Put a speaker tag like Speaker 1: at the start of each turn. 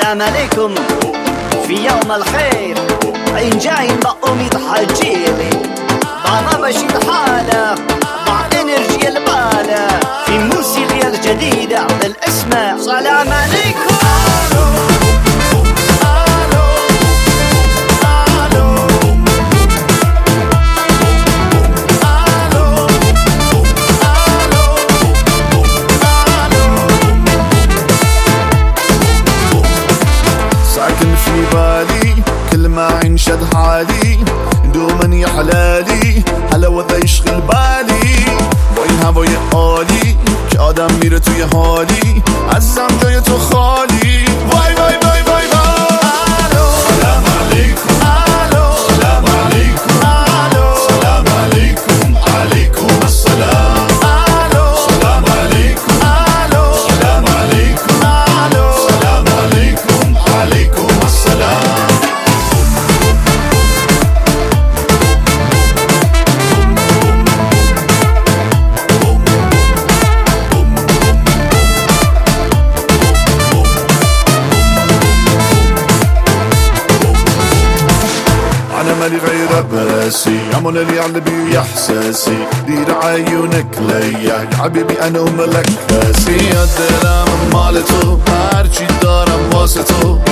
Speaker 1: سلام عليكم في يوم الخير عين جايين بأميض حجيلي بعض بشيد حالة بعض انرجي البالة في موسيقى الجديدة بالاسماء سلام عليكم.
Speaker 2: ساكن في بالي كل ما ينشد حالي دوما يحلالي حلاوة يشغل بالي با این هوای عالی که آدم میره توی حالی عزیزم جای تو خالی وای وای وای وای وای. سلام علیکم سلام علیکم سلام علیکم علیکم السلام سلام علیکم سلام علیکم سلام علیکم علیکم السلام. أنا مالي غير براسي عمل اللي على بي إحساسي دير عيونك ليا يا حبيبي أنا وملك راسي الدرام مالتو هرچی دارم واسه تو